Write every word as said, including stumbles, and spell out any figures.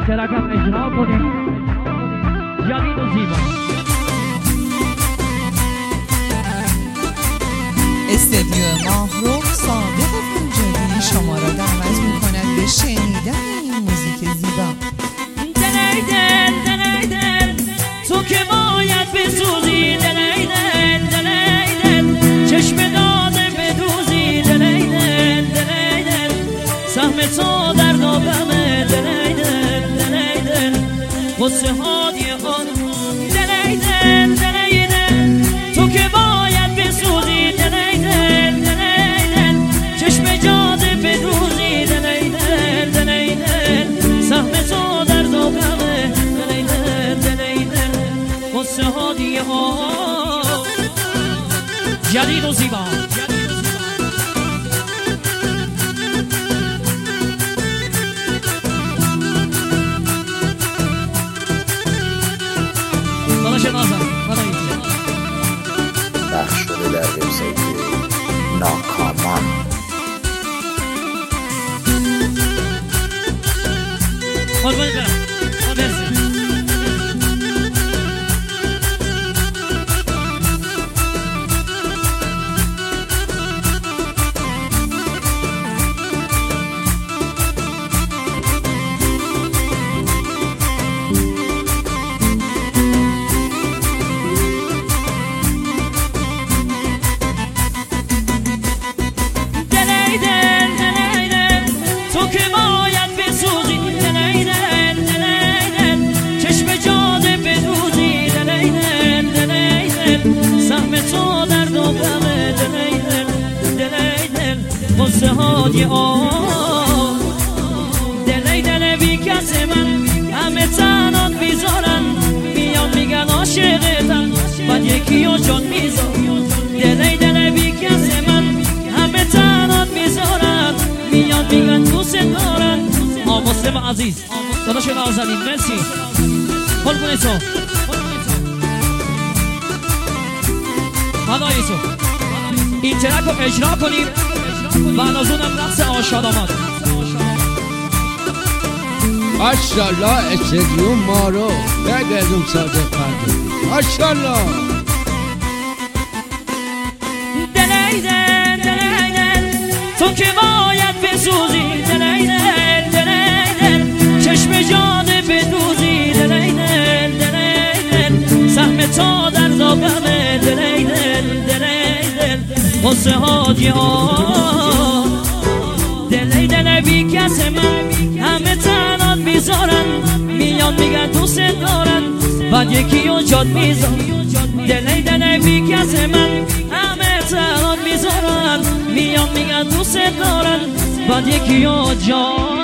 ترکم اجرا کنیم جدید و زیبا. استدیو ماهرخ صادق پنجابی شما را دعوت می‌کند به شنیدن این موزیک زیبا. دل دل دل دل تو که باید بسوزی، دل دل دل دل چشم داده بدوزی، دل دل دل دل سهم تو در نابمه، دل دل دل دل غصه های آن، دل دل دل دل تو که باید بسوزی، دل دل دل دل چشم جاده بدوزی، دل دل دل دل سهم تو در نابمه، دل دل دل دل غصه های آن جدید و زیبا. بخش شده در وبسایت ناکامان. قربان برم مرسی. تو که باید بسوزی، دل دل دل چشم جاده بدوزی، دل دل دل دل سهم تو در نوبمه، دل دل دل دل غصه های آن، دل دل بی کس من همه تنات بیزارن، میان میگن عاشقتن بعد یکی و جان میذارن، دل دل بی کس من همه تنات بیزارن، میان میگن دوست دارن. آ مسلم عزیز داداش نازنین مرسی قربون تو هدای تو. این ترک رو اجرا کنیم و از اونم رقص آشاد آمد. ماشاءالله استدیو ما رو بگردون صادق پنجابی. ماشاءالله دل دل دل دل تو که باید بسوزی، دل دل دل دل چشم جاده بدوزی، دل دل دل دل سهم تو در نابمه، دل دل دل دل غصه های آن، دل دل بی کس من همه تنات بیزارن، میان میگن دوست دارن بعد یکی و جاد میزارن، دل دل بی کس من همه تنات بیزارن، میان میگن دوست دارن بعد یکی و جاد